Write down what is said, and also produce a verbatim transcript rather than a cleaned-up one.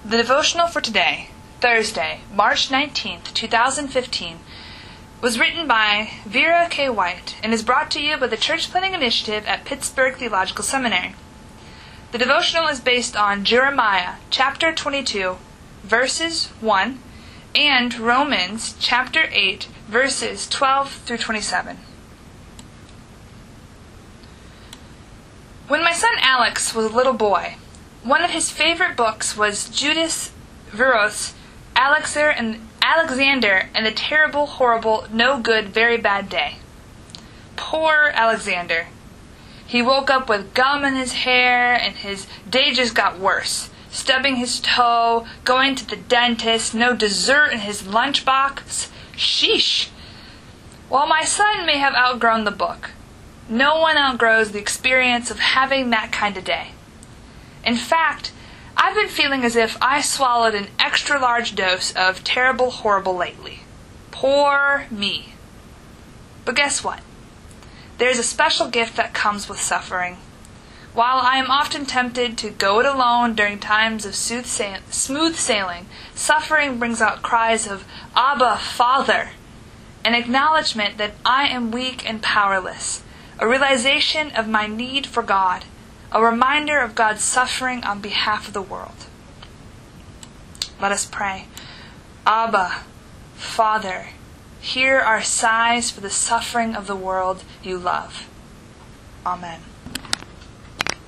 The devotional for today, Thursday, March nineteenth, two thousand fifteen, was written by Vera K. White and is brought to you by the Church Planting Initiative at Pittsburgh Theological Seminary. The devotional is based on Jeremiah chapter twenty-two, verses one, and Romans chapter eight, verses twelve through twenty-seven. When my son Alex was a little boy, one of his favorite books was Judas Veros's Alexander and Alexander and the Terrible, Horrible, No Good, Very Bad Day. Poor Alexander. He woke up with gum in his hair, and his day just got worse. Stubbing his toe, going to the dentist, no dessert in his lunchbox. Sheesh! While my son may have outgrown the book, no one outgrows the experience of having that kind of day. In fact, I've been feeling as if I swallowed an extra large dose of Terrible, Horrible lately. Poor me. But guess what? There's a special gift that comes with suffering. While I am often tempted to go it alone during times of smooth sailing, suffering brings out cries of, "Abba, Father," an acknowledgement that I am weak and powerless, a realization of my need for God, a reminder of God's suffering on behalf of the world. Let us pray. Abba, Father, hear our sighs for the suffering of the world you love. Amen.